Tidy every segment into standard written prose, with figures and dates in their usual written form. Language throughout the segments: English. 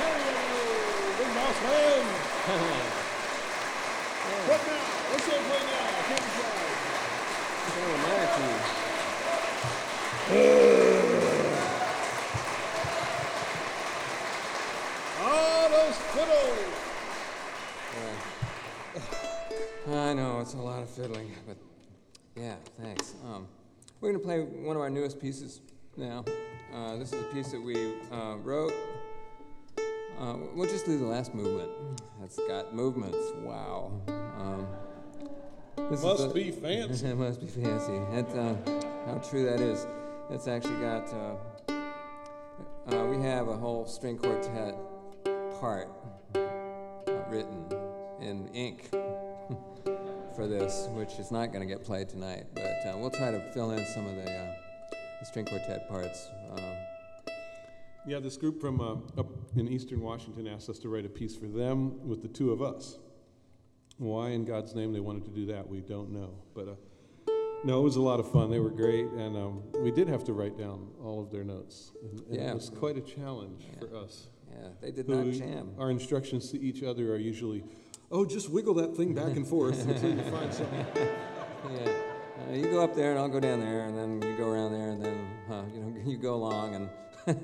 Big Mouse Man. What now? What's your play now? King Charles. All those fiddles. I know, it's a lot of fiddling, but yeah, thanks. We're going to play one of our newest pieces now. This is a piece that we wrote. We'll just do the last movement. It's got movements. Wow. This must be fancy. It must be fancy. How true that is. It's actually got, we have a whole string quartet part written in ink for this, which is not going to get played tonight, but we'll try to fill in some of the string quartet parts. Yeah, this group from up in Eastern Washington asked us to write a piece for them with the two of us. Why in God's name they wanted to do that, we don't know. But no, it was a lot of fun. They were great, and we did have to write down all of their notes. And it was quite a challenge for us. Yeah, they did not jam. Our instructions to each other are usually, just wiggle that thing back and forth until you find something. Yeah. You go up there, and I'll go down there, and then you go around there, and then you go along, and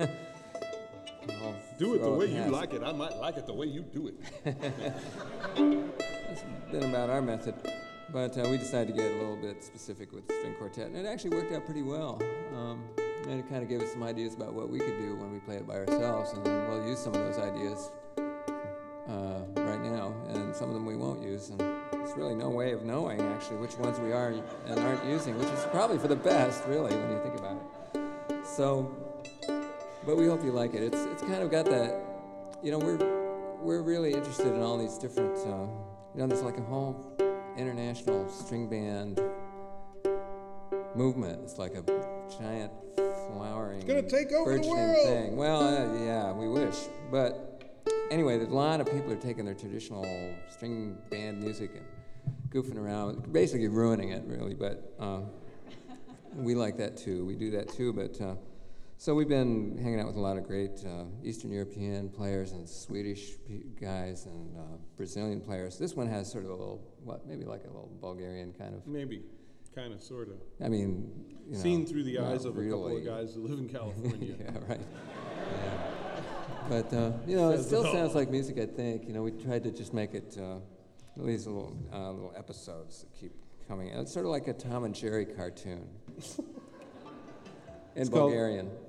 do it the way you like it. I might like it the way you do it. That's been about our method, but we decided to get a little bit specific with the string quartet, and it actually worked out pretty well. And it kind of gave us some ideas about what we could do when we play it by ourselves, and then we'll use some of those ideas right now, and some of them we won't use, and there's really no way of knowing, actually, which ones we are and aren't using, which is probably for the best, really, when you think about it. So, but we hope you like it. It's kind of got that, we're really interested in all these different, there's like a whole international string band movement. It's like a giant flowering, it's gonna take over the burgeoning world thing. Well, yeah, we wish. But anyway, there's a lot of people are taking their traditional string band music and goofing around, basically ruining it, really. But we like that too. We do that too. But so we've been hanging out with a lot of great Eastern European players and Swedish guys and Brazilian players. This one has sort of a little, maybe like a little Bulgarian kind of. Maybe, kind of, sort of. I mean, seen through the eyes of a couple of guys who live in California. Yeah, right. Yeah. But it still sounds like music. I think we tried to just make it these little episodes that keep coming. It's sort of like a Tom and Jerry cartoon in Bulgarian.